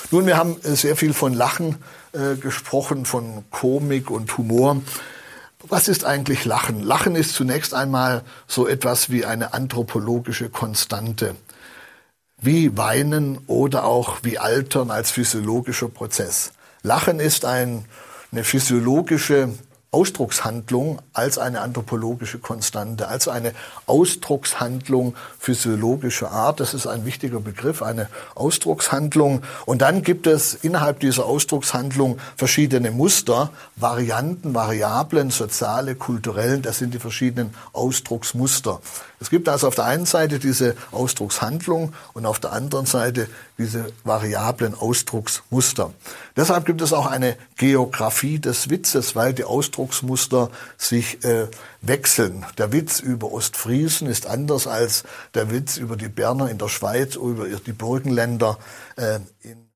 Nun, wir haben sehr viel von Lachen gesprochen, von Komik und Humor. Was ist eigentlich Lachen? Lachen ist zunächst einmal so etwas wie eine anthropologische Konstante, wie Weinen oder auch wie Altern als physiologischer Prozess. Lachen ist eine physiologische Ausdruckshandlung als eine anthropologische Konstante, also eine Ausdruckshandlung physiologischer Art. Das ist ein wichtiger Begriff, eine Ausdruckshandlung. Und dann gibt es innerhalb dieser Ausdruckshandlung verschiedene Muster, Varianten, Variablen, soziale, kulturellen, das sind die verschiedenen Ausdrucksmuster. Es gibt also auf der einen Seite diese Ausdruckshandlung und auf der anderen Seite diese variablen Ausdrucksmuster. Deshalb gibt es auch eine Geografie des Witzes, weil die Ausdrucksmuster sich wechseln. Der Witz über Ostfriesen ist anders als der Witz über die Berner in der Schweiz oder über die Burgenländer in